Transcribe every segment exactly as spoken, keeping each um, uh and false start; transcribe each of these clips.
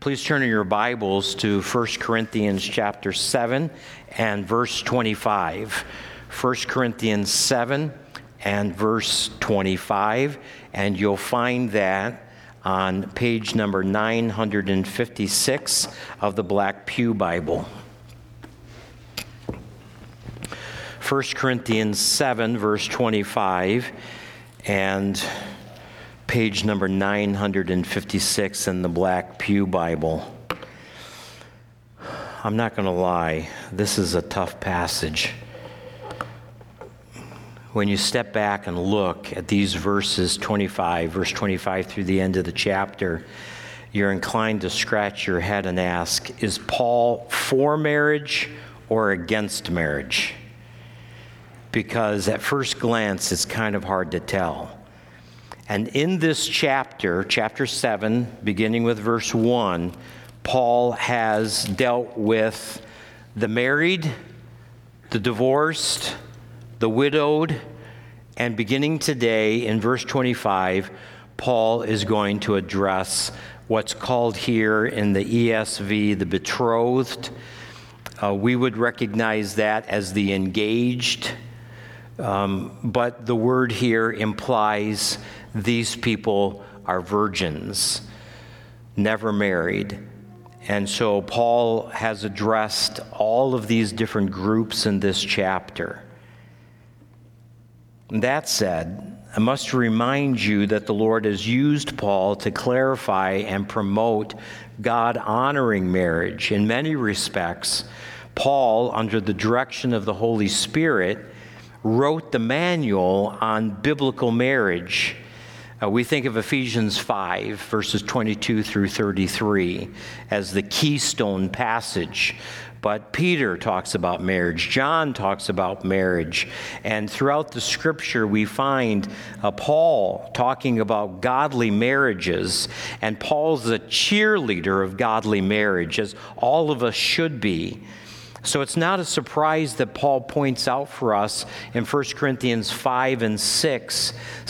Please turn in your Bibles to First Corinthians chapter seven and verse twenty-five. First Corinthians seven and verse twenty-five, and you'll find that on page number nine hundred fifty-six of the Black Pew Bible. First Corinthians seven, verse twenty-five, and page number nine hundred fifty-six in the Black Pew Bible. I'm not going to lie, this is a tough passage. When you step back and look at these verses twenty-five, verse twenty-five through the end of the chapter, you're inclined to scratch your head and ask, is Paul for marriage or against marriage? Because at first glance, it's kind of hard to tell. And in this chapter, chapter seven, beginning with verse one, Paul has dealt with the married, the divorced, the widowed, and beginning today in verse twenty-five, Paul is going to address what's called here in the E S V the betrothed. Uh, we would recognize that as the engaged, um, but the word here implies these people are virgins, never married. And so Paul has addressed all of these different groups in this chapter. That said, I must remind you that the Lord has used Paul to clarify and promote God-honoring marriage. In many respects, Paul, under the direction of the Holy Spirit, wrote the manual on biblical marriage. Uh, we think of Ephesians five, verses twenty-two through thirty-three, as the keystone passage. But Peter talks about marriage. John talks about marriage. And throughout the Scripture, we find uh, Paul talking about godly marriages. And Paul's a cheerleader of godly marriage, as all of us should be. So it's not a surprise that Paul points out for us in First Corinthians five and six,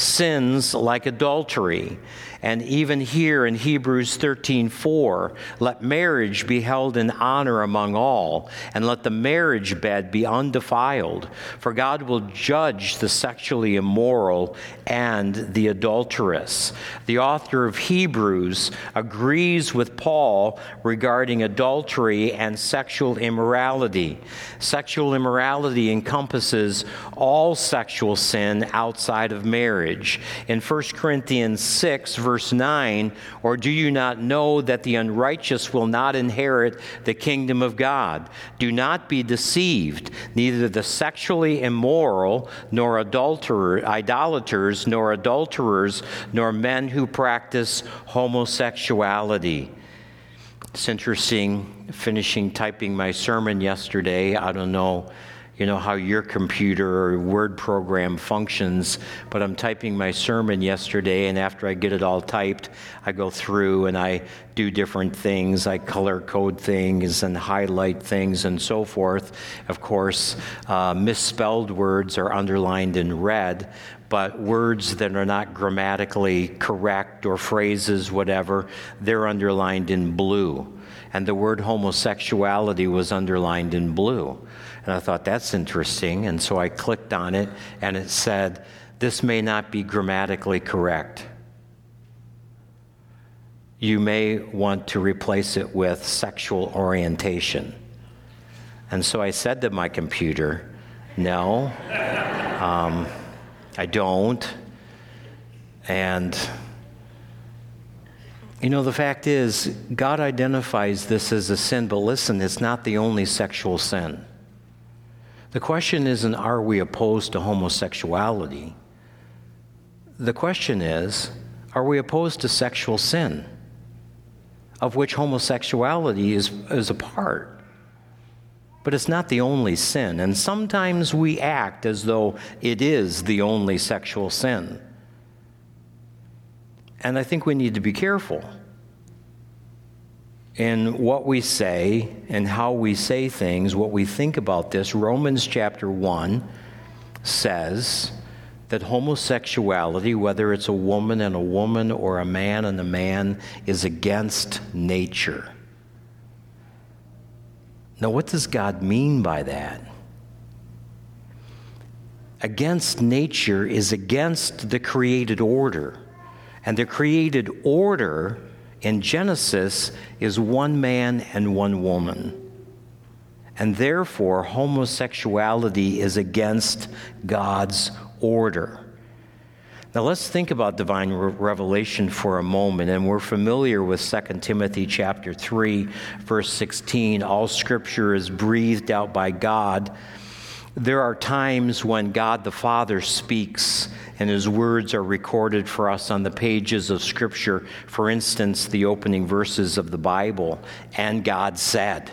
sins like adultery. And even here in Hebrews thirteen four, let marriage be held in honor among all, and let the marriage bed be undefiled. For God will judge the sexually immoral and the adulterous. The author of Hebrews agrees with Paul regarding adultery and sexual immorality. Sexual immorality encompasses all sexual sin outside of marriage. In First Corinthians six, verse Verse nine, or do you not know that the unrighteous will not inherit the kingdom of God? Do not be deceived. Neither the sexually immoral, nor adulterer, idolaters, nor adulterers, nor men who practice homosexuality. It's interesting, finishing typing my sermon yesterday. I don't know You know how your computer or word program functions, but I'm typing my sermon yesterday, and after I get it all typed, I go through and I do different things. I color code things and highlight things and so forth. Of course, uh, misspelled words are underlined in red, but words that are not grammatically correct or phrases, whatever, they're underlined in blue. And the word homosexuality was underlined in blue. And I thought, that's interesting. And so I clicked on it, and it said, this may not be grammatically correct. You may want to replace it with sexual orientation. And so I said to my computer, no, um, I don't. And you know, the fact is, God identifies this as a sin, but listen, it's not the only sexual sin. The question isn't, are we opposed to homosexuality? The question is, are we opposed to sexual sin, of which homosexuality is, is a part? But it's not the only sin, and sometimes we act as though it is the only sexual sin. And I think we need to be careful in what we say and how we say things, what we think about this. Romans chapter one says that homosexuality, whether it's a woman and a woman or a man and a man, is against nature. Now, what does God mean by that? Against nature is against the created order. And the created order in Genesis is one man and one woman. And therefore, homosexuality is against God's order. Now let's think about divine re- revelation for a moment, and we're familiar with Second Timothy chapter three, verse sixteen. All scripture is breathed out by God. There are times when God the Father speaks and his words are recorded for us on the pages of Scripture. For instance, the opening verses of the Bible, and God said.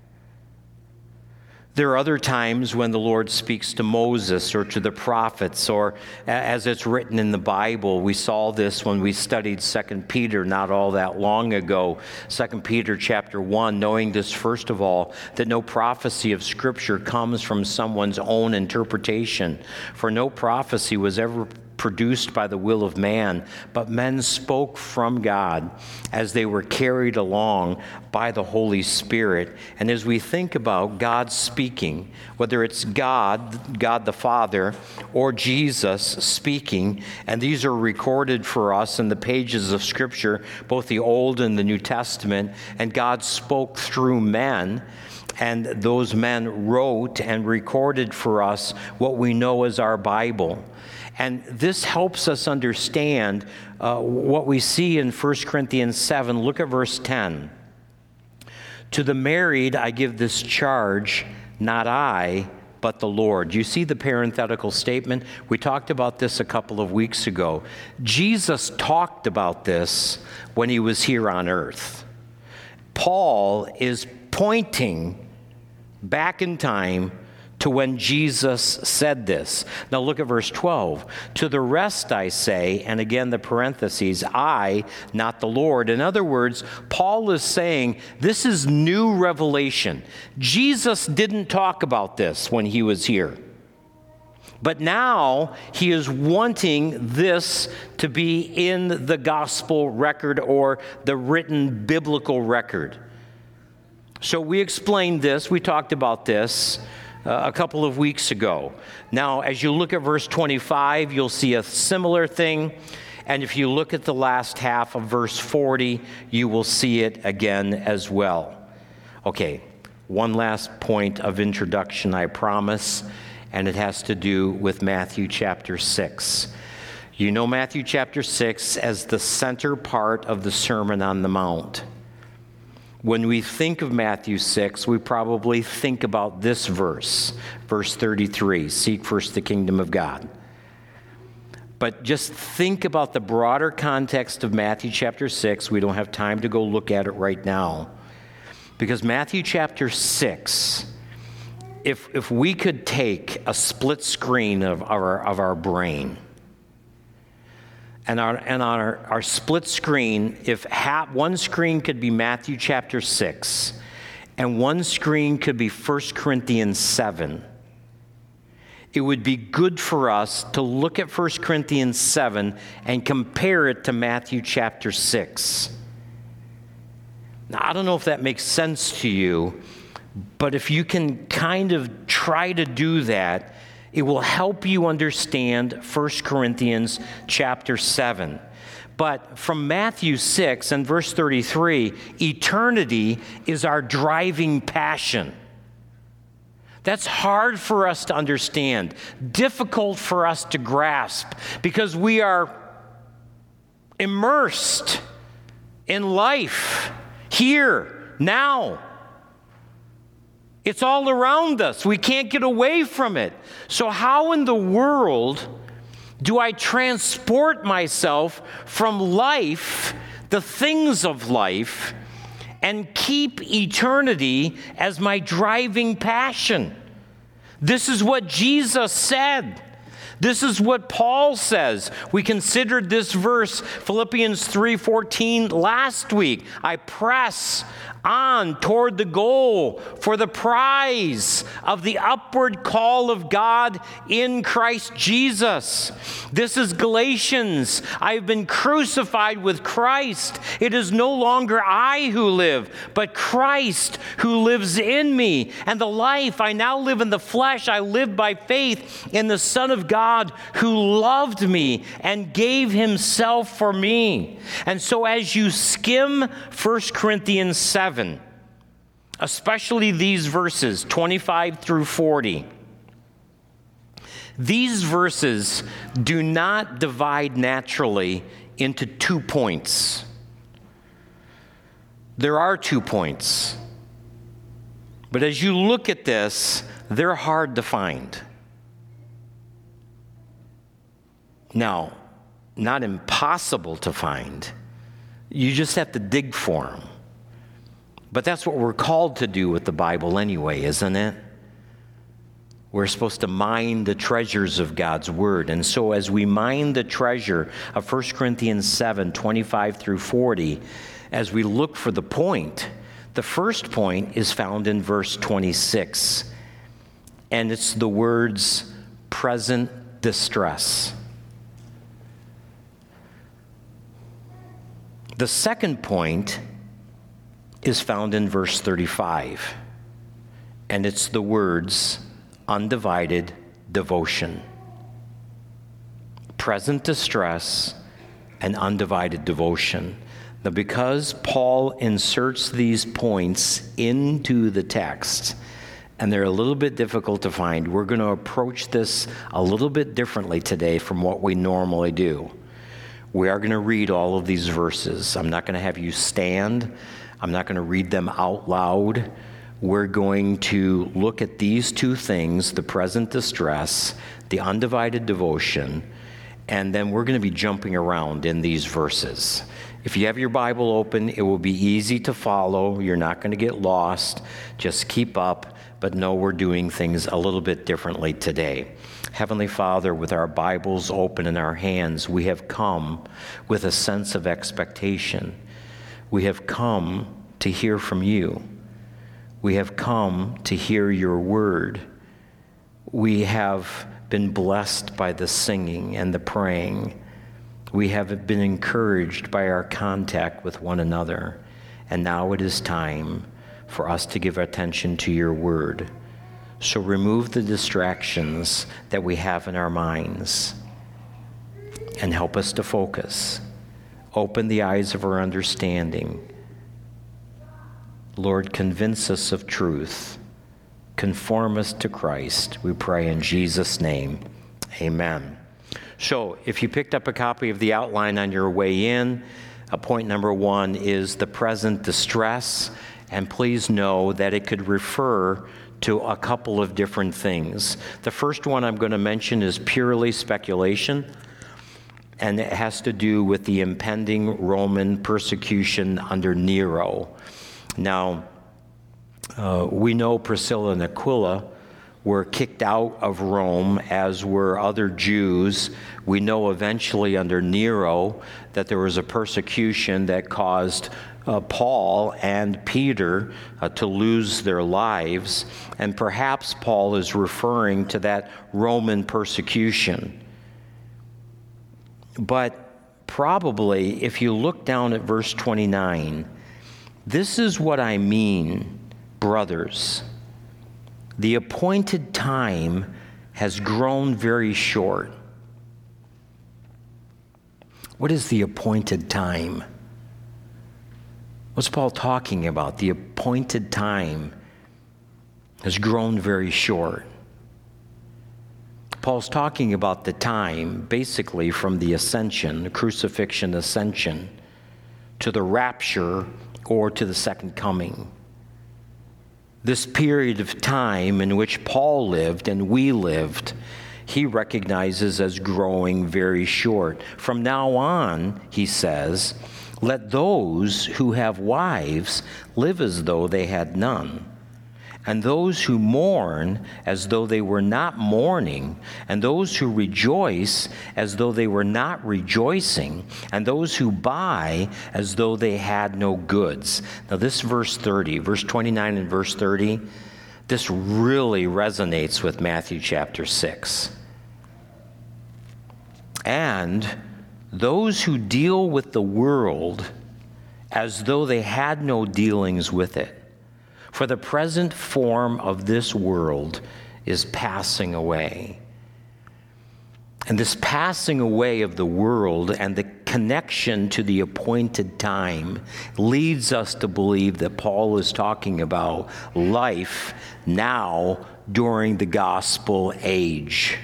There are other times when the Lord speaks to Moses or to the prophets, or as it's written in the Bible. We saw this when we studied Second Peter not all that long ago. Second Peter chapter one, knowing this first of all, that no prophecy of Scripture comes from someone's own interpretation. For no prophecy was ever produced by the will of man, but men spoke from God as they were carried along by the Holy Spirit. And as we think about God speaking, whether it's God, God the Father, or Jesus speaking, and these are recorded for us in the pages of Scripture, both the Old and the New Testament, and God spoke through men, and those men wrote and recorded for us what we know as our Bible. And this helps us understand uh, what we see in First Corinthians seven. Look at verse ten. To the married I give this charge, not I, but the Lord. You see the parenthetical statement? We talked about this a couple of weeks ago. Jesus talked about this when he was here on earth. Paul is pointing back in time to when Jesus said this. Now look at verse twelve. To the rest I say, and again the parentheses, I, not the Lord. In other words, Paul is saying this is new revelation. Jesus didn't talk about this when he was here. But now he is wanting this to be in the gospel record or the written biblical record. So we explained this, we talked about this Uh, a couple of weeks ago. Now, as you look at verse twenty-five, you'll see a similar thing. And if you look at the last half of verse forty, you will see it again as well. Okay, one last point of introduction, I promise, and it has to do with Matthew chapter six. You know Matthew chapter six as the center part of the Sermon on the Mount. When we think of Matthew six, we probably think about this verse, verse thirty-three, seek first the kingdom of God. But just think about the broader context of Matthew chapter six. We don't have time to go look at it right now. Because Matthew chapter six, if, if we could take a split screen of our, of our brain, And, our, and on our, our split screen, if half, one screen could be Matthew chapter six, and one screen could be First Corinthians seven, it would be good for us to look at First Corinthians seven and compare it to Matthew chapter six. Now, I don't know if that makes sense to you, but if you can kind of try to do that, it will help you understand First Corinthians chapter seven. But from Matthew six and verse thirty-three, eternity is our driving passion. That's hard for us to understand, difficult for us to grasp, because we are immersed in life here, now. It's all around us. We can't get away from it. So how in the world do I transport myself from life, the things of life, and keep eternity as my driving passion? This is what Jesus said. This is what Paul says. We considered this verse, Philippians three fourteen, last week. I press on toward the goal for the prize of the upward call of God in Christ Jesus. This is Galatians. I have been crucified with Christ. It is no longer I who live, but Christ who lives in me. And the life I now live in the flesh, I live by faith in the Son of God who loved me and gave himself for me. And so as you skim First Corinthians seven, especially these verses, twenty-five through forty, these verses do not divide naturally into two points. There are two points. But as you look at this, they're hard to find. Now, not impossible to find. You just have to dig for them. But that's what we're called to do with the Bible anyway, isn't it? We're supposed to mine the treasures of God's Word. And so as we mine the treasure of First Corinthians seven, twenty-five through forty, as we look for the point, the first point is found in verse twenty-six. And it's the words, present distress. The second point is found in verse thirty-five, and it's the words, undivided devotion. Present distress and undivided devotion. Now, because Paul inserts these points into the text, and they're a little bit difficult to find, we're going to approach this a little bit differently today from what we normally do. We are going to read all of these verses. I'm not going to have you stand. I'm not going to read them out loud. We're going to look at these two things, the present distress, the undivided devotion, and then we're going to be jumping around in these verses. If you have your Bible open, it will be easy to follow. You're not going to get lost. Just keep up, but know we're doing things a little bit differently today. Heavenly Father, with our Bibles open in our hands, we have come with a sense of expectation. We have come to hear from you. We have come to hear your word. We have been blessed by the singing and the praying. We have been encouraged by our contact with one another. And now it is time for us to give attention to your word. So remove the distractions that we have in our minds and help us to focus. Open the eyes of our understanding. Lord, convince us of truth. Conform us to Christ. We pray in Jesus' name. Amen. So if you picked up a copy of the outline on your way in, uh, point number one is the present distress. And please know that it could refer to a couple of different things. The first one I'm going to mention is purely speculation, and it has to do with the impending Roman persecution under Nero. Now, uh, we know Priscilla and Aquila were kicked out of Rome, as were other Jews. We know eventually under Nero that there was a persecution that caused Uh, Paul and Peter uh, to lose their lives, and perhaps Paul is referring to that Roman persecution. But probably, if you look down at verse twenty-nine, this is what I mean, brothers. The appointed time has grown very short. What is the appointed time? What's Paul talking about? The appointed time has grown very short. Paul's talking about the time, basically from the ascension, the crucifixion ascension, to the rapture or to the second coming. This period of time in which Paul lived and we lived, he recognizes as growing very short. From now on, he says, let those who have wives live as though they had none, and those who mourn as though they were not mourning, and those who rejoice as though they were not rejoicing, and those who buy as though they had no goods. Now this verse thirty, verse twenty-nine and verse thirty, this really resonates with Matthew chapter six. And those who deal with the world as though they had no dealings with it. For the present form of this world is passing away. And this passing away of the world and the connection to the appointed time leads us to believe that Paul is talking about life now during the gospel age.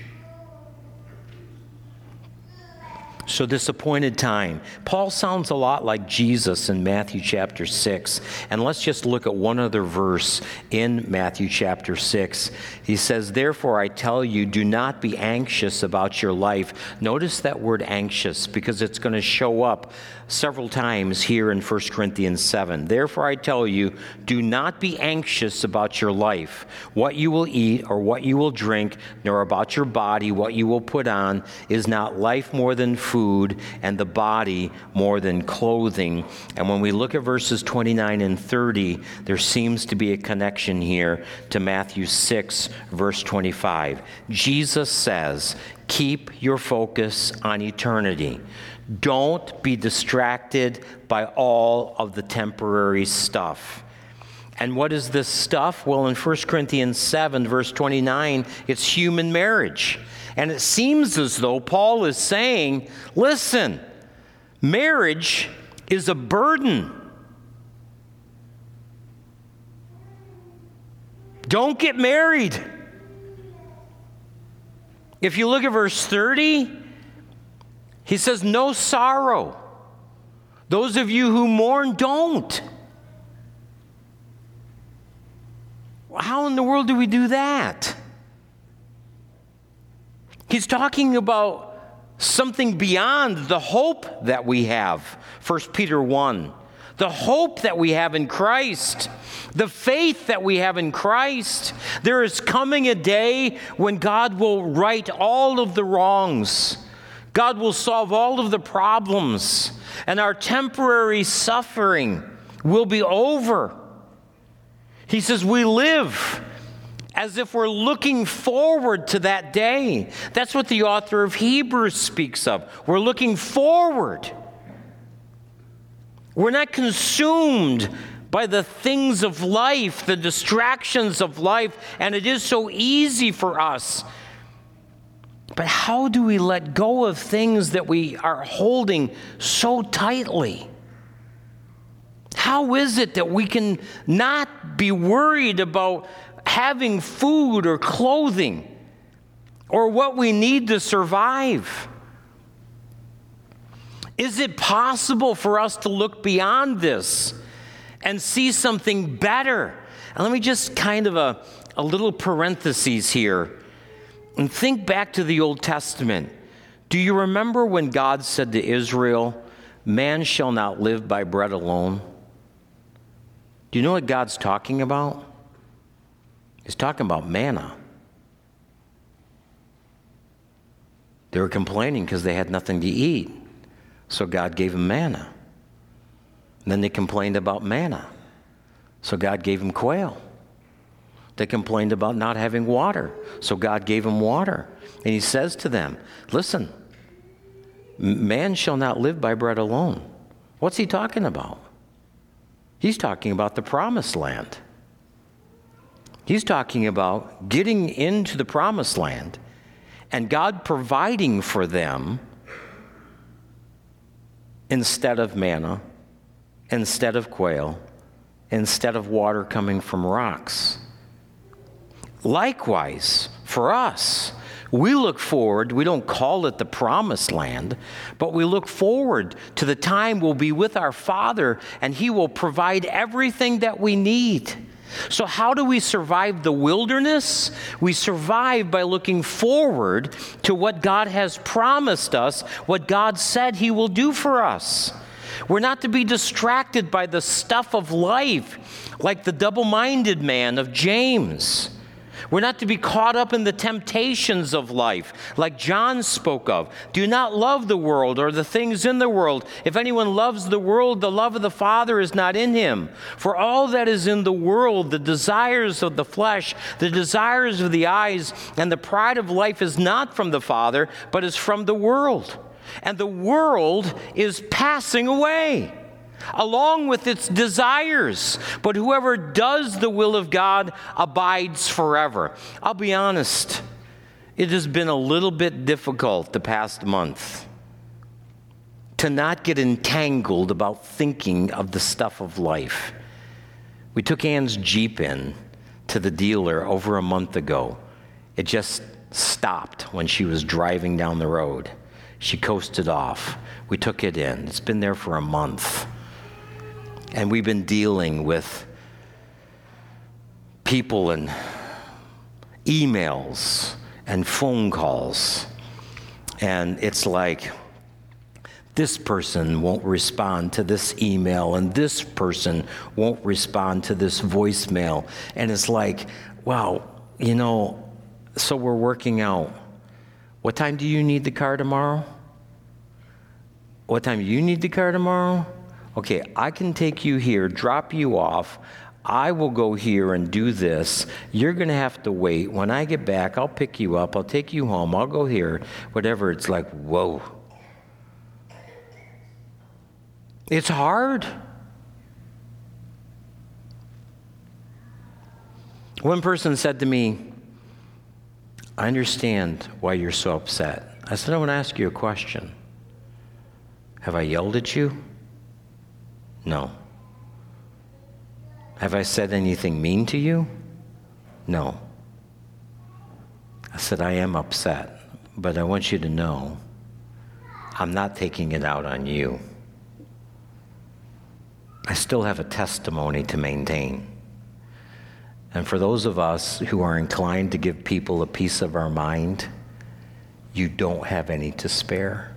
So this appointed time. Paul sounds a lot like Jesus in Matthew chapter six. And let's just look at one other verse in Matthew chapter six. He says, therefore I tell you, do not be anxious about your life. Notice that word anxious because it's going to show up several times here in First Corinthians seven. Therefore I tell you, do not be anxious about your life, what you will eat or what you will drink, nor about your body, what you will put on. Is not life more than food? Food and the body more than clothing. And when we look at verses twenty-nine and thirty, there seems to be a connection here to Matthew six, verse twenty-five. Jesus says, keep your focus on eternity. Don't be distracted by all of the temporary stuff. And what is this stuff? Well, in First Corinthians seven, verse twenty-nine, it's human marriage. And it seems as though Paul is saying, listen, marriage is a burden. Don't get married. If you look at verse thirty, he says, no sorrow. Those of you who mourn, don't. How in the world do we do that? He's talking about something beyond the hope that we have. First Peter one. The hope that we have in Christ. The faith that we have in Christ. There is coming a day when God will right all of the wrongs. God will solve all of the problems. And our temporary suffering will be over. He says we live as if we're looking forward to that day. That's what the author of Hebrews speaks of. We're looking forward. We're not consumed by the things of life, the distractions of life, and it is so easy for us. But how do we let go of things that we are holding so tightly? How is it that we can not be worried about having food or clothing or what we need to survive? Is it possible for us to look beyond this and see something better? And let me just kind of a, a little parenthesis here and think back to the Old Testament. Do you remember when God said to Israel, man shall not live by bread alone? Do you know what God's talking about? He's talking about manna. They were complaining because they had nothing to eat. So God gave them manna. And then they complained about manna. So God gave them quail. They complained about not having water. So God gave them water. And he says to them, listen, man shall not live by bread alone. What's he talking about? He's talking about the promised land. He's talking about getting into the promised land and God providing for them instead of manna, instead of quail, instead of water coming from rocks. Likewise, for us, we look forward, we don't call it the promised land, but we look forward to the time we'll be with our Father and He will provide everything that we need. So how do we survive the wilderness? We survive by looking forward to what God has promised us, what God said He will do for us. We're not to be distracted by the stuff of life, like the double-minded man of James. We're not to be caught up in the temptations of life, like John spoke of. Do not love the world or the things in the world. If anyone loves the world, the love of the Father is not in him. For all that is in the world, the desires of the flesh, the desires of the eyes, and the pride of life is not from the Father, but is from the world. And the world is passing away, along with its desires. But whoever does the will of God abides forever. I'll be honest, it has been a little bit difficult the past month to not get entangled about thinking of the stuff of life. We took Ann's Jeep in to the dealer over a month ago. It just stopped when she was driving down the road. She coasted off. We took it in. It's been there for a month. And we've been dealing with people and emails and phone calls. And it's like, this person won't respond to this email, and this person won't respond to this voicemail. And it's like, wow, you know, so we're working out. What time do you need the car tomorrow? What time do you need the car tomorrow? Okay, I can take you here, drop you off. I will go here and do this. You're going to have to wait. When I get back, I'll pick you up. I'll take you home. I'll go here. Whatever. It's like, whoa. It's hard. One person said to me, I understand why you're so upset. I said, I want to ask you a question. Have I yelled at you? No. Have I said anything mean to you? No. I said, I am upset, but I want you to know I'm not taking it out on you. I still have a testimony to maintain. And for those of us who are inclined to give people a piece of our mind, you don't have any to spare.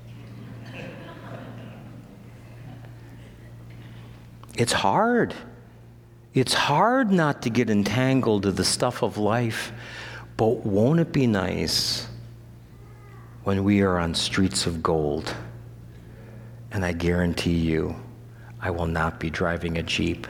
It's hard. It's hard not to get entangled in the stuff of life, but won't it be nice when we are on streets of gold? And I guarantee you, I will not be driving a Jeep.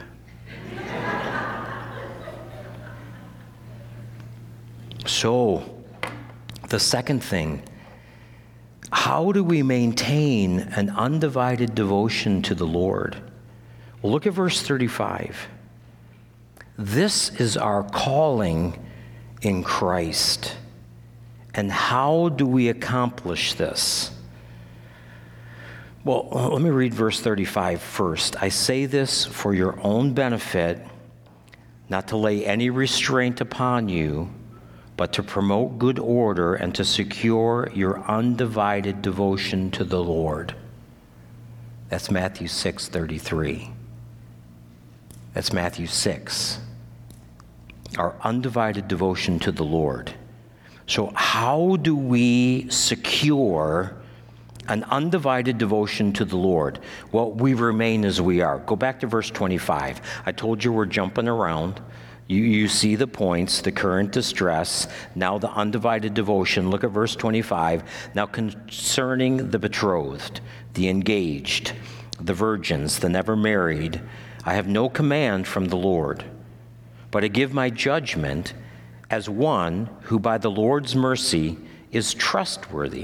So, the second thing, how do we maintain an undivided devotion to the Lord? Well, look at verse thirty-five. This is our calling in Christ. And how do we accomplish this? Well, let me read verse thirty-five first. I say this for your own benefit, not to lay any restraint upon you, but to promote good order and to secure your undivided devotion to the Lord. That's Matthew six thirty-three. That's Matthew six. Our undivided devotion to the Lord. So how do we secure an undivided devotion to the Lord? Well, we remain as we are. Go back to verse twenty-five. I told you we're jumping around. You, you see the points, the current distress, now the undivided devotion. Look at verse twenty-five. Now concerning the betrothed, the engaged, the virgins, the never married, I have no command from the Lord, but I give my judgment as one who by the Lord's mercy is trustworthy.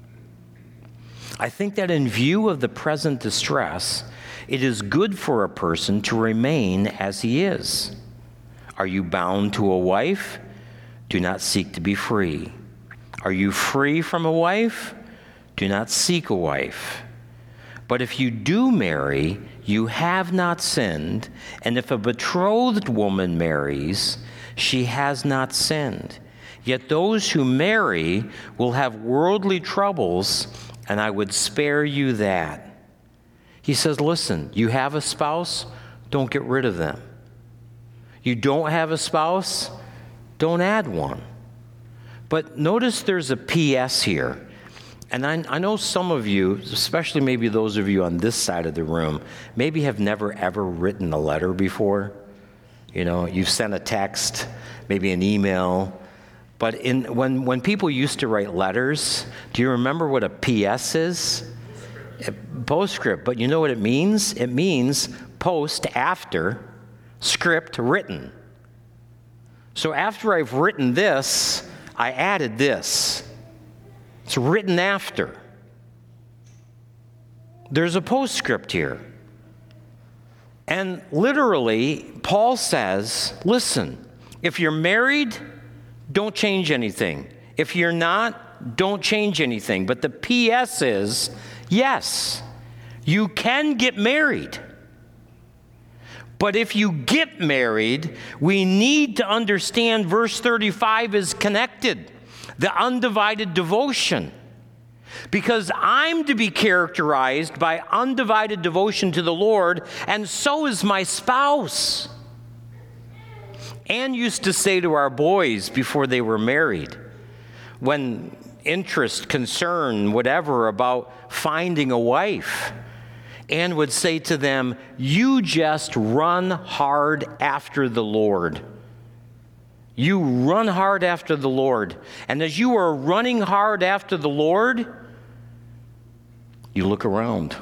I think that in view of the present distress, it is good for a person to remain as he is. Are you bound to a wife? Do not seek to be free. Are you free from a wife? Do not seek a wife. But if you do marry, you have not sinned, and if a betrothed woman marries, she has not sinned. Yet those who marry will have worldly troubles, and I would spare you that. He says, listen, you have a spouse, don't get rid of them. You don't have a spouse, don't add one. But notice there's a P S here. And I, I know some of you, especially maybe those of you on this side of the room, maybe have never ever written a letter before. You know, you've sent a text, maybe an email. But in, when, when people used to write letters, do you remember what a P S is? Postscript. But you know what it means? It means post, after, script, written. So after I've written this, I added this. It's written after. There's a postscript here. And literally, Paul says, listen, if you're married, don't change anything. If you're not, don't change anything. But the P S is, yes, you can get married. But if you get married, we need to understand verse thirty-five is connected. The undivided devotion. Because I'm to be characterized by undivided devotion to the Lord, and so is my spouse. Anne used to say to our boys before they were married, when interest, concern, whatever about finding a wife, Anne would say to them, you just run hard after the Lord. You run hard after the Lord. And as you are running hard after the Lord, you look around.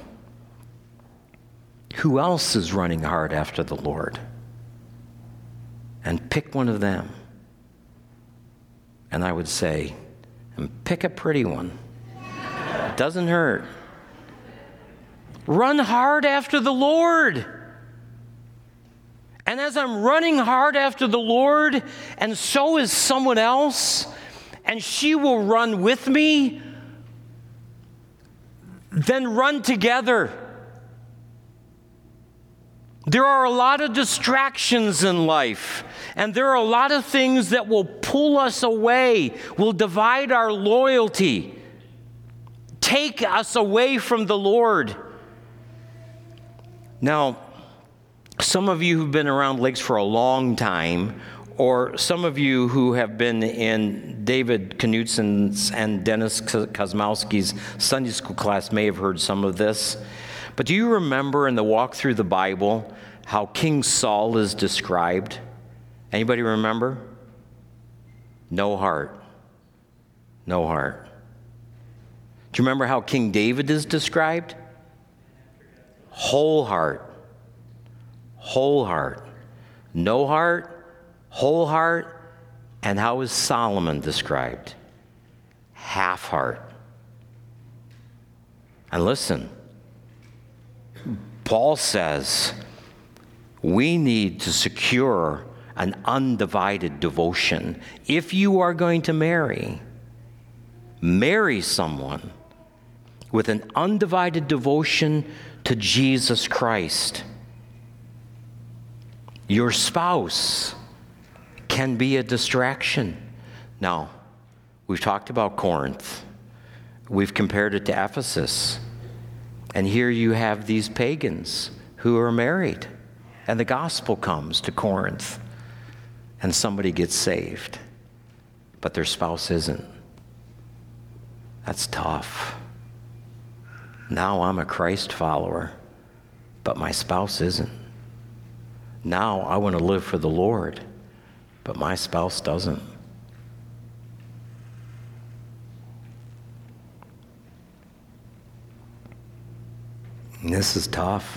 Who else is running hard after the Lord? And pick one of them. And I would say, and pick a pretty one. It doesn't hurt. Run hard after the Lord. And as I'm running hard after the Lord, and so is someone else, and she will run with me, then run together. There are a lot of distractions in life, and there are a lot of things that will pull us away, will divide our loyalty, take us away from the Lord. Now, some of you who've been around Lakes for a long time, or some of you who have been in David Knutson's and Dennis Kosmowski's Sunday school class may have heard some of this. But do you remember in the walk through the Bible how King Saul is described? Anybody remember? No heart. No heart. Do you remember how King David is described? Whole heart. Whole heart. No heart, whole heart. And how is Solomon described? Half heart. And listen, Paul says we need to secure an undivided devotion. If you are going to marry, marry someone with an undivided devotion to Jesus Christ. Your spouse can be a distraction. Now, we've talked about Corinth. We've compared it to Ephesus. And here you have these pagans who are married. And the gospel comes to Corinth. And somebody gets saved. But their spouse isn't. That's tough. Now I'm a Christ follower, but my spouse isn't. Now I want to live for the Lord, but my spouse doesn't. And this is tough.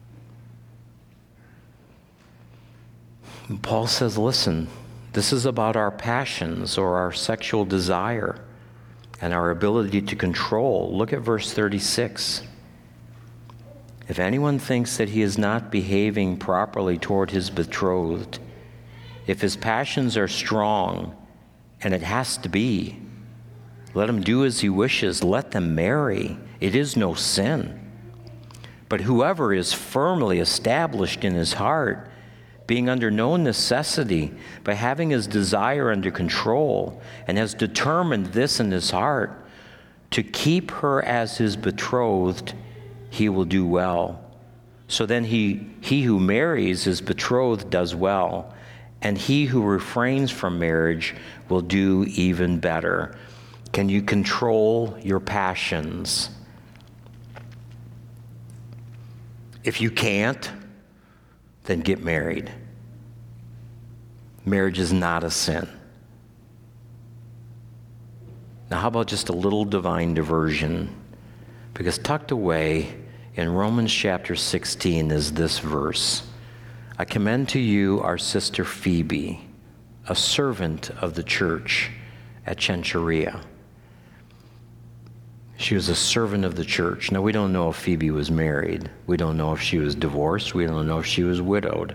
And Paul says, listen, this is about our passions or our sexual desire and our ability to control. Look at verse thirty-six. If anyone thinks that he is not behaving properly toward his betrothed, if his passions are strong, and it has to be, let him do as he wishes, let them marry. It is no sin. But whoever is firmly established in his heart, being under no necessity, by having his desire under control, and has determined this in his heart, to keep her as his betrothed, he will do well. So then he, he who marries his betrothed does well, and he who refrains from marriage will do even better. Can you control your passions? If you can't, then get married. Marriage is not a sin. Now, how about just a little divine diversion? Because tucked away in Romans chapter sixteen is this verse. I commend to you our sister Phoebe, a servant of the church at Cenchrea. She was a servant of the church. Now, we don't know if Phoebe was married. We don't know if she was divorced. We don't know if she was widowed.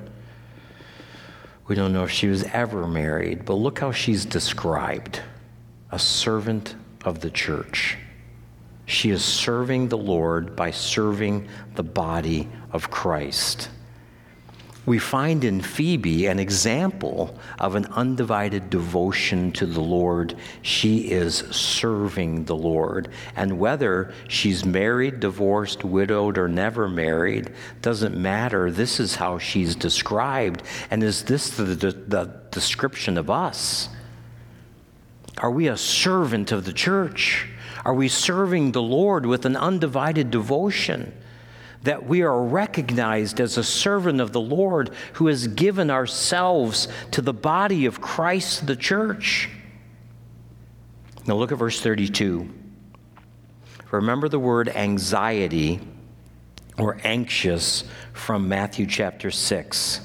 We don't know if she was ever married. But look how she's described. A servant of the church. She is serving the Lord by serving the body of Christ. We find in Phoebe an example of an undivided devotion to the Lord. She is serving the Lord. And whether she's married, divorced, widowed, or never married, doesn't matter. This is how she's described. And is this the, the, the description of us? Are we a servant of the church? Are we serving the Lord with an undivided devotion? That we are recognized as a servant of the Lord who has given ourselves to the body of Christ, the church. Now look at verse thirty-two. Remember the word anxiety or anxious from Matthew chapter six.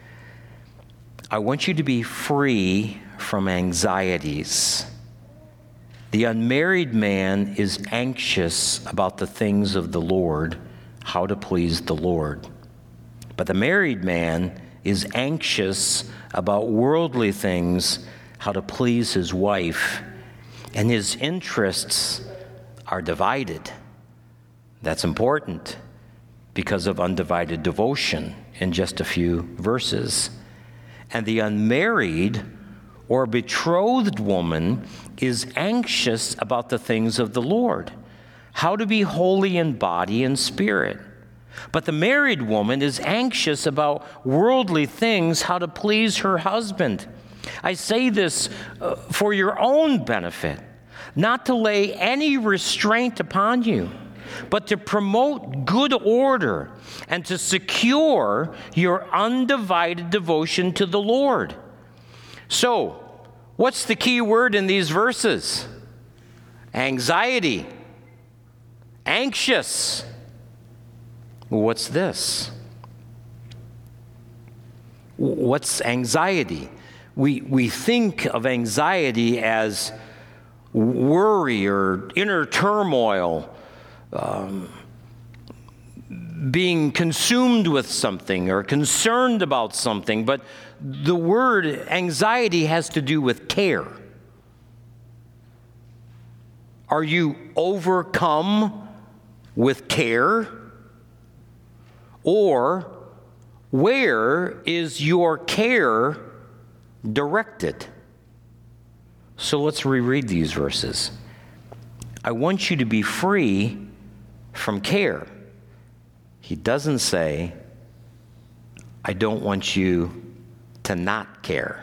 I want you to be free from anxieties. The unmarried man is anxious about the things of the Lord, how to please the Lord. But the married man is anxious about worldly things, how to please his wife, and his interests are divided. That's important because of undivided devotion in just a few verses. And the unmarried or betrothed woman is anxious about the things of the Lord, how to be holy in body and spirit. But the married woman is anxious about worldly things, how to please her husband. I say this uh, for your own benefit, not to lay any restraint upon you, but to promote good order and to secure your undivided devotion to the Lord. So, what's the key word in these verses? Anxiety. Anxious. What's this? What's anxiety? We, we think of anxiety as worry or inner turmoil, um, being consumed with something or concerned about something, but the word anxiety has to do with care. Are you overcome with care? Or where is your care directed? So let's reread these verses. I want you to be free from care. He doesn't say, I don't want you to not care.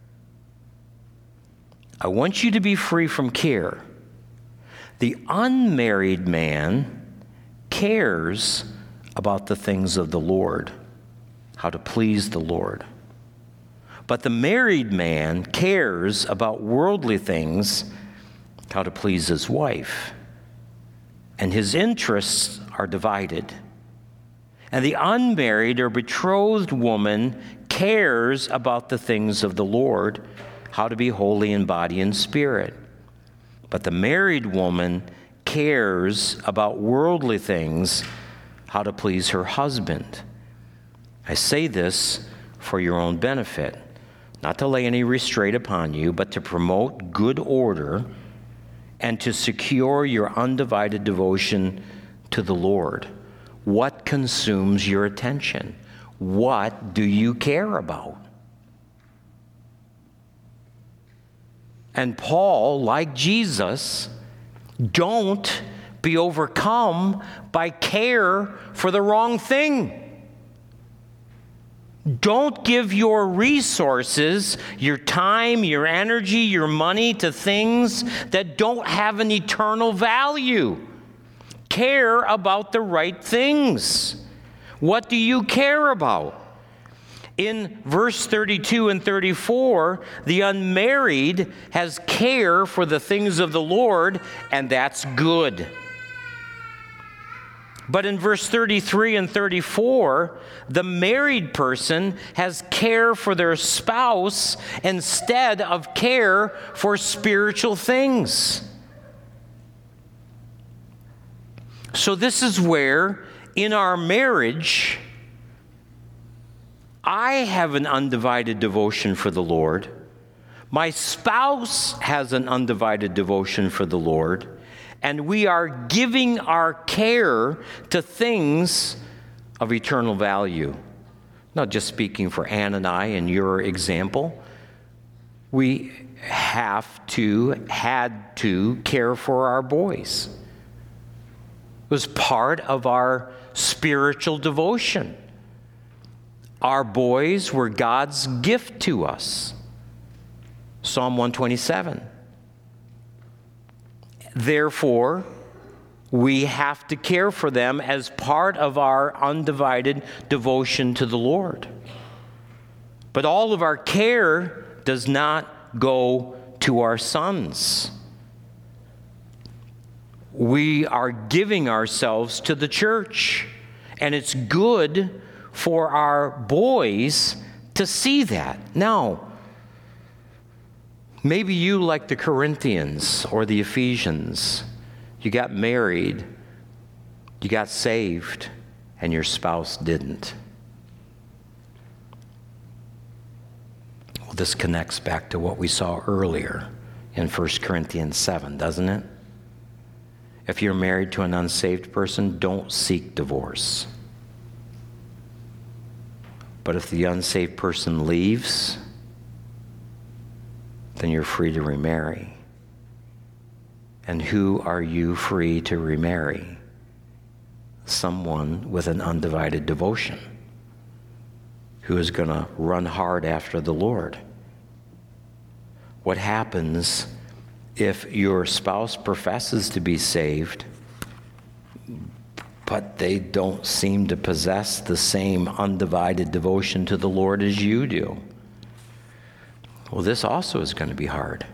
I want you to be free from care. The unmarried man cares about the things of the Lord, how to please the Lord. But the married man cares about worldly things, how to please his wife. And his interests are divided. And the unmarried or betrothed woman cares about the things of the Lord, how to be holy in body and spirit. But the married woman cares about worldly things, how to please her husband. I say this for your own benefit, not to lay any restraint upon you, but to promote good order and to secure your undivided devotion to the Lord. What consumes your attention? What do you care about? And Paul, like Jesus, don't be overcome by care for the wrong thing. Don't give your resources, your time, your energy, your money to things that don't have an eternal value. Care about the right things. What do you care about? In verse thirty-two and thirty-four, the unmarried has care for the things of the Lord, and that's good. But in verse thirty-three and thirty-four, the married person has care for their spouse instead of care for spiritual things. So this is where, in our marriage, I have an undivided devotion for the Lord. My spouse has an undivided devotion for the Lord. And we are giving our care to things of eternal value. Not just speaking for Ann and I in your example. We have to, had to care for our boys. It was part of our spiritual devotion. Our boys were God's gift to us. Psalm one twenty-seven. Therefore, we have to care for them as part of our undivided devotion to the Lord. But all of our care does not go to our sons. We are giving ourselves to the church, and it's good for our boys to see that. Now, maybe you, like the Corinthians or the Ephesians, you got married, you got saved, and your spouse didn't. Well, this connects back to what we saw earlier in First Corinthians seven, doesn't it? If you're married to an unsaved person, don't seek divorce. But if the unsaved person leaves, then you're free to remarry. And who are you free to remarry? Someone with an undivided devotion, who is going to run hard after the Lord. What happens if your spouse professes to be saved, but they don't seem to possess the same undivided devotion to the Lord as you do? Well, this also is going to be hard.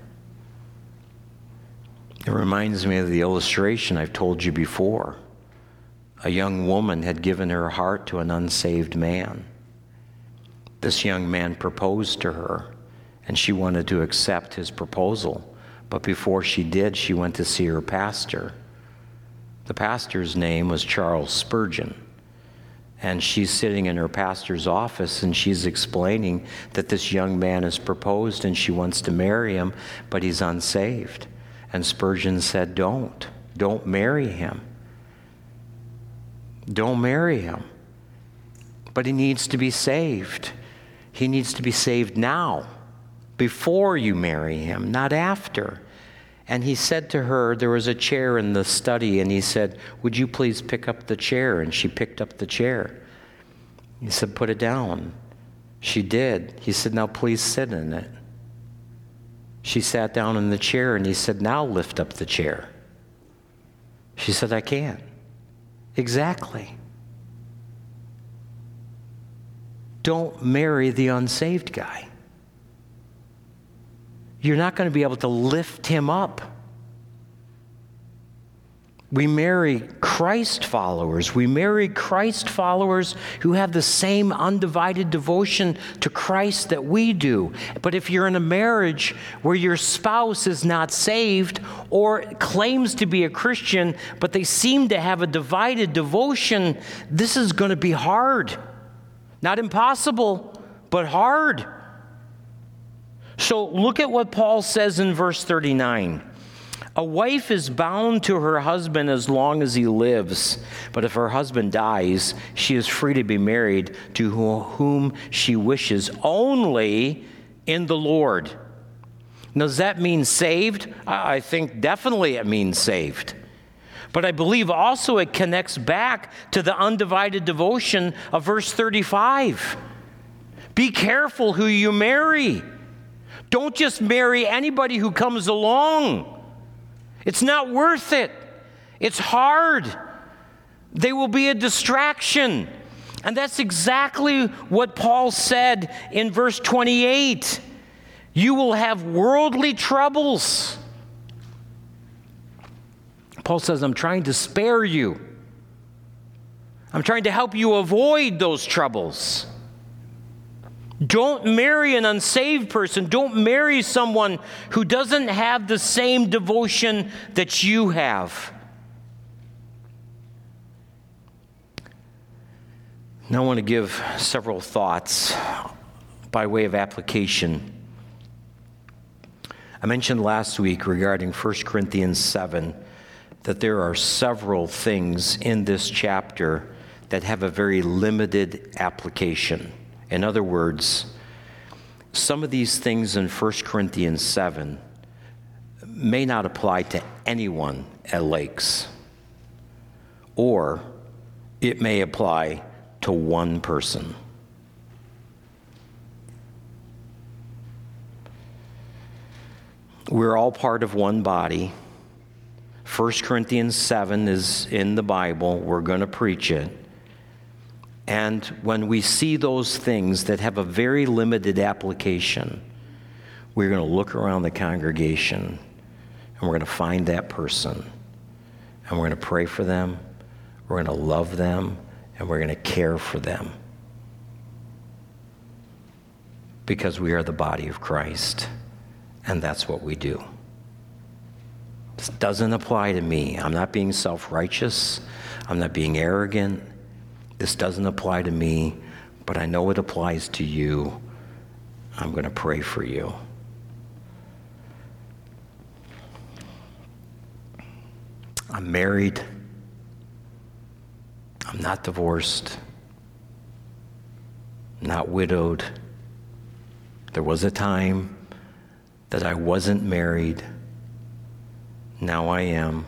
It reminds me of the illustration I've told you before. A young woman had given her heart to an unsaved man. This young man proposed to her, and she wanted to accept his proposal. But before she did, she went to see her pastor. The pastor's name was Charles Spurgeon. And she's sitting in her pastor's office, and she's explaining that this young man has proposed and she wants to marry him, but he's unsaved. And Spurgeon said, don't. Don't marry him. Don't marry him. But he needs to be saved. He needs to be saved now, before you marry him, not after. And he said to her, there was a chair in the study, and he said, would you please pick up the chair? And she picked up the chair. He said, put it down. She did. He said, now please sit in it. She sat down in the chair, and he said, now lift up the chair. She said, I can't. Exactly. Don't marry the unsaved guy. You're not going to be able to lift him up. We marry Christ followers. We marry Christ followers who have the same undivided devotion to Christ that we do. But if you're in a marriage where your spouse is not saved or claims to be a Christian, but they seem to have a divided devotion, this is going to be hard. Not impossible, but hard. So look at what Paul says in verse thirty-nine. A wife is bound to her husband as long as he lives, but if her husband dies, she is free to be married to whom she wishes, only in the Lord. Now, does that mean saved? I think definitely it means saved. But I believe also it connects back to the undivided devotion of verse thirty-five. Be careful who you marry. Don't just marry anybody who comes along. It's not worth it. It's hard. They will be a distraction. And that's exactly what Paul said in verse twenty-eight. You will have worldly troubles. Paul says, I'm trying to spare you. I'm trying to help you avoid those troubles. Don't marry an unsaved person. Don't marry someone who doesn't have the same devotion that you have. Now I want to give several thoughts by way of application. I mentioned last week regarding First Corinthians seven that there are several things in this chapter that have a very limited application. In other words, some of these things in First Corinthians seven may not apply to anyone at Lakes, or it may apply to one person. We're all part of one body. First Corinthians seven is in the Bible. We're going to preach it. And when we see those things that have a very limited application, we're going to look around the congregation and we're going to find that person and we're going to pray for them, we're going to love them, and we're going to care for them. Because we are the body of Christ, and that's what we do. This doesn't apply to me. I'm not being self-righteous. I'm not being arrogant. This doesn't apply to me, but I know it applies to you. I'm going to pray for you. I'm married. I'm not divorced. Not widowed. There was a time that I wasn't married. Now I am.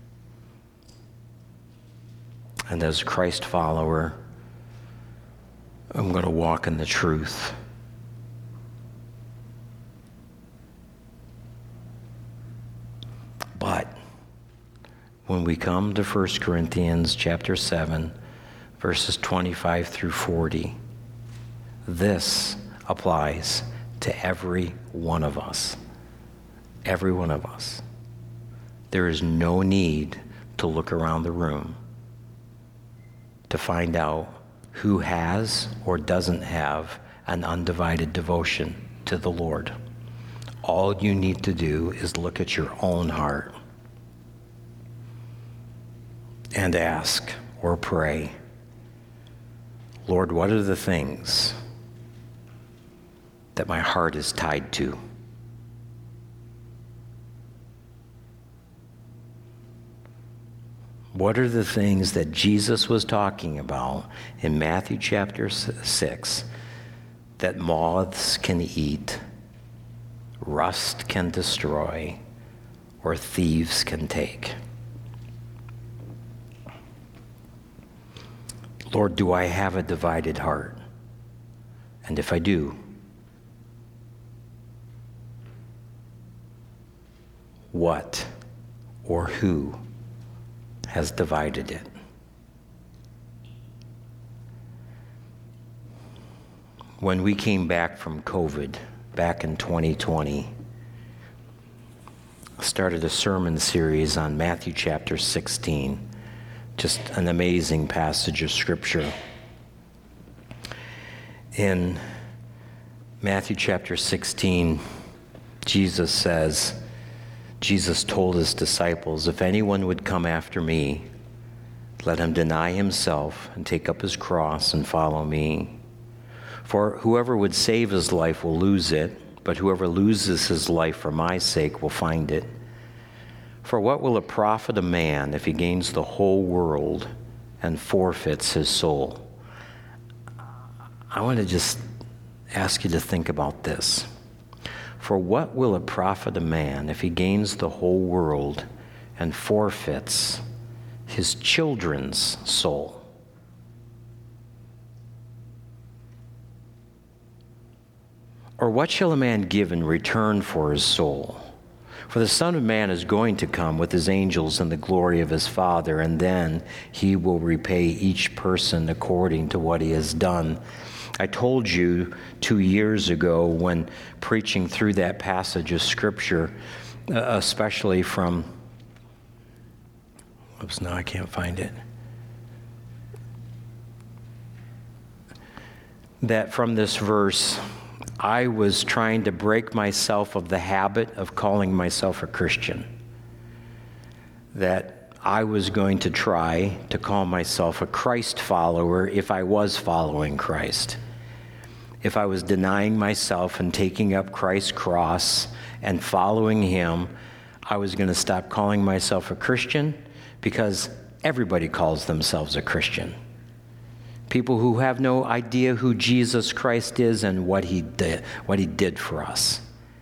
And as a Christ follower, I'm going to walk in the truth. But when we come to First Corinthians chapter seven, verses twenty-five through forty, this applies to every one of us. Every one of us. There is no need to look around the room to find out who has or doesn't have an undivided devotion to the Lord. All you need to do is look at your own heart and ask or pray, Lord, what are the things that my heart is tied to? What are the things that Jesus was talking about in Matthew chapter six that moths can eat, rust can destroy, or thieves can take? Lord, do I have a divided heart? And if I do, what or who has divided it? When we came back from COVID, back in twenty twenty, I started a sermon series on Matthew chapter sixteen, just an amazing passage of Scripture. In Matthew chapter sixteen, Jesus says, Jesus told his disciples, if anyone would come after me, let him deny himself and take up his cross and follow me. For whoever would save his life will lose it, but whoever loses his life for my sake will find it. For what will it profit a man if he gains the whole world and forfeits his soul? I want to just ask you to think about this. For what will it profit a man if he gains the whole world and forfeits his children's soul? Or what shall a man give in return for his soul? For the Son of Man is going to come with his angels in the glory of his Father, and then he will repay each person according to what he has done. I told you two years ago when preaching through that passage of Scripture, uh, especially from, oops, now I can't find it, that from this verse, I was trying to break myself of the habit of calling myself a Christian. That I was going to try to call myself a Christ follower if I was following Christ. If I was denying myself and taking up Christ's cross and following him, I was going to stop calling myself a Christian because everybody calls themselves a Christian. People who have no idea who Jesus Christ is and what he did, what he did for us.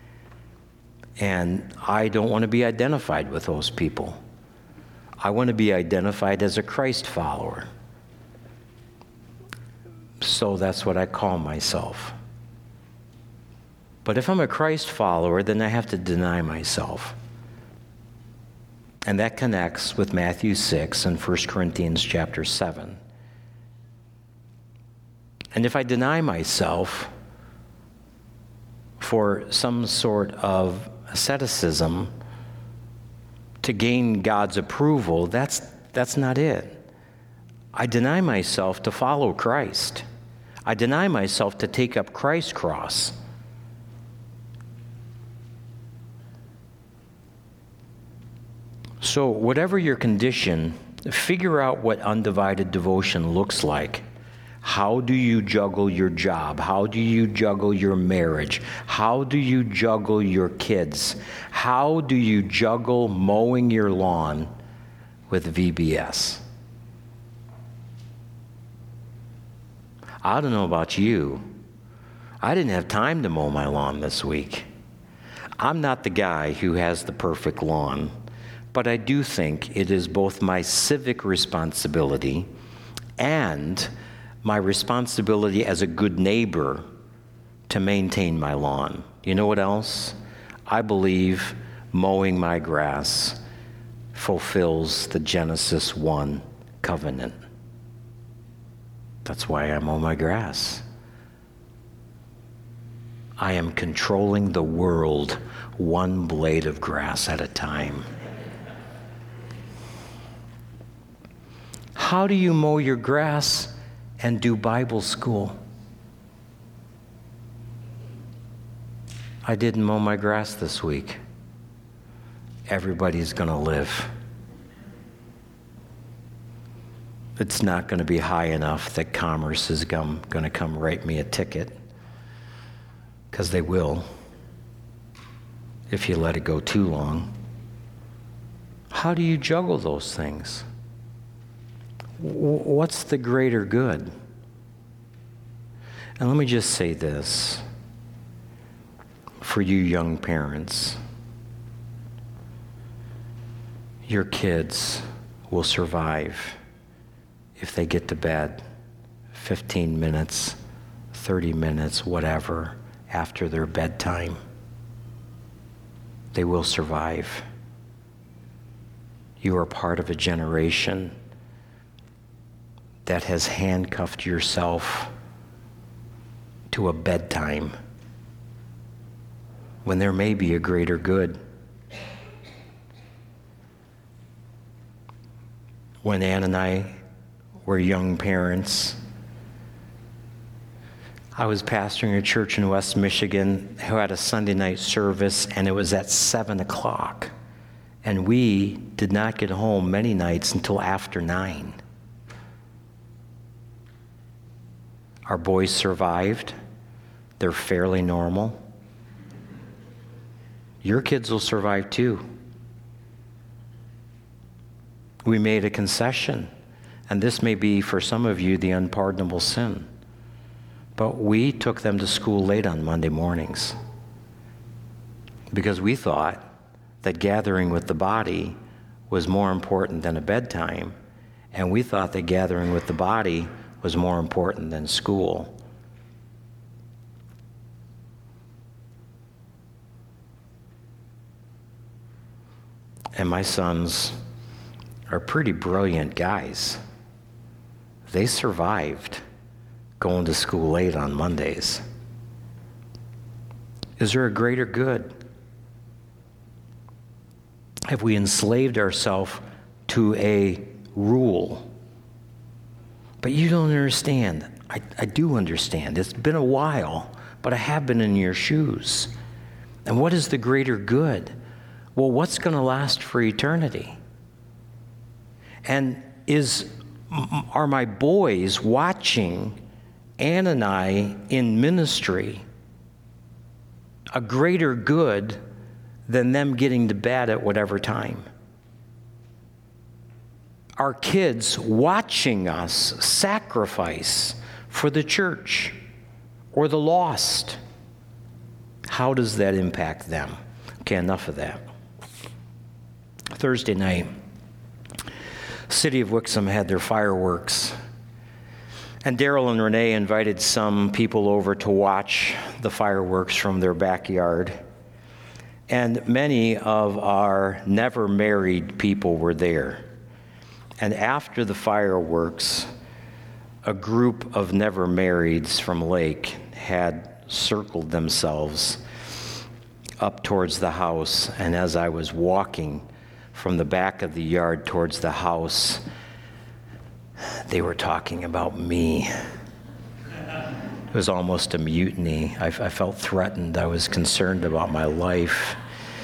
And I don't want to be identified with those people. I want to be identified as a Christ follower. So that's what I call myself. But if I'm a Christ follower, then I have to deny myself. And that connects with Matthew six and First Corinthians chapter seven. And if I deny myself for some sort of asceticism to gain God's approval, that's that's not it. I deny myself to follow Christ. I deny myself to take up Christ's cross. So whatever your condition, figure out what undivided devotion looks like. How do you juggle your job? How do you juggle your marriage? How do you juggle your kids? How do you juggle mowing your lawn with V B S? I don't know about you. I didn't have time to mow my lawn this week. I'm not the guy who has the perfect lawn, but I do think it is both my civic responsibility and my responsibility as a good neighbor to maintain my lawn. You know what else? I believe mowing my grass fulfills the Genesis one covenant. That's why I mow my grass. I am controlling the world one blade of grass at a time. How do you mow your grass and do Bible school? I didn't mow my grass this week. Everybody's going to live. It's not going to be high enough that Commerce is going to come write me a ticket, because they will if you let it go too long. How do you juggle those things? What's the greater good? And let me just say this for you young parents. Your kids will survive if they get to bed fifteen minutes, thirty minutes, whatever, after their bedtime. They will survive. You are part of a generation that has handcuffed yourself to a bedtime when there may be a greater good. When Ann and I were young parents, I was pastoring a church in West Michigan who had a Sunday night service, and it was at seven o'clock. And we did not get home many nights until after nine. Our boys survived. They're fairly normal. Your kids will survive too. We made a concession, and this may be for some of you the unpardonable sin. But we took them to school late on Monday mornings because we thought that gathering with the body was more important than a bedtime, and we thought that gathering with the body was more important than school. and my sons are pretty brilliant guys. They survived going to school late on Mondays. Is there a greater good? Have we enslaved ourselves to a rule? But you don't understand. I, I do understand. It's been a while, but I have been in your shoes. And what is the greater good? Well, what's going to last for eternity? And is are my boys watching Ann and I in ministry a greater good than them getting to bed at whatever time? Our kids watching us sacrifice for the church or the lost, how does that impact them? Okay, enough of that. Thursday night, City of Wixom had their fireworks, and Daryl and Renee invited some people over to watch the fireworks from their backyard. And many of our never married people were there. And after the fireworks, a group of never marrieds from Lake had circled themselves up towards the house. And as I was walking from the back of the yard towards the house, they were talking about me. It was almost a mutiny. I, I felt threatened. I was concerned about my life.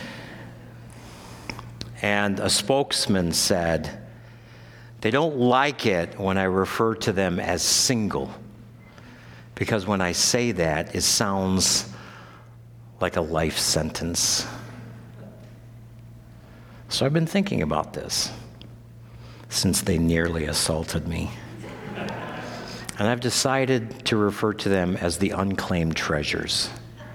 And a spokesman said, they don't like it when I refer to them as single, because when I say that, it sounds like a life sentence. So I've been thinking about this since they nearly assaulted me. And I've decided to refer to them as the unclaimed treasures.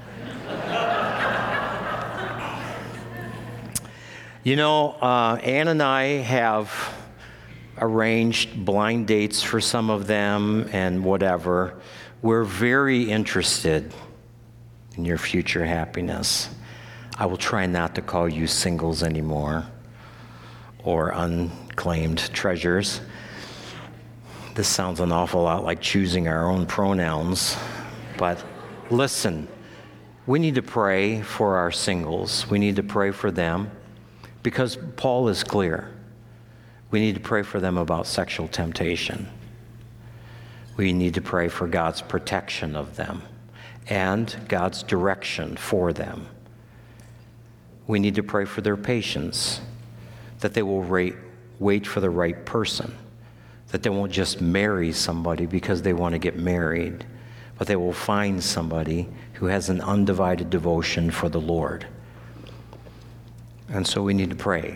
You know, uh, Ann and I have arranged blind dates for some of them and whatever. We're very interested in your future happiness. I will try not to call you singles anymore or unclaimed treasures. This sounds an awful lot like choosing our own pronouns, but listen, we need to pray for our singles. We need to pray for them because Paul is clear. We need to pray for them about sexual temptation. We need to pray for God's protection of them and God's direction for them. We need to pray for their patience, that they will wait, wait for the right person, that they won't just marry somebody because they want to get married, but they will find somebody who has an undivided devotion for the Lord. And so we need to pray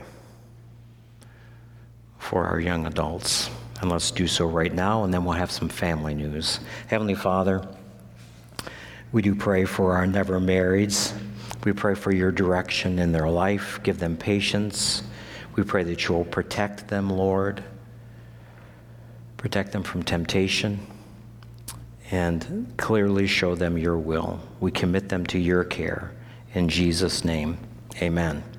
for our young adults. And let's do so right now, and then we'll have some family news. Heavenly Father, we do pray for our never marrieds. We pray for your direction in their life. Give them patience. We pray that you will protect them, Lord. Protect them from temptation and clearly show them your will. We commit them to your care. In Jesus' name, amen.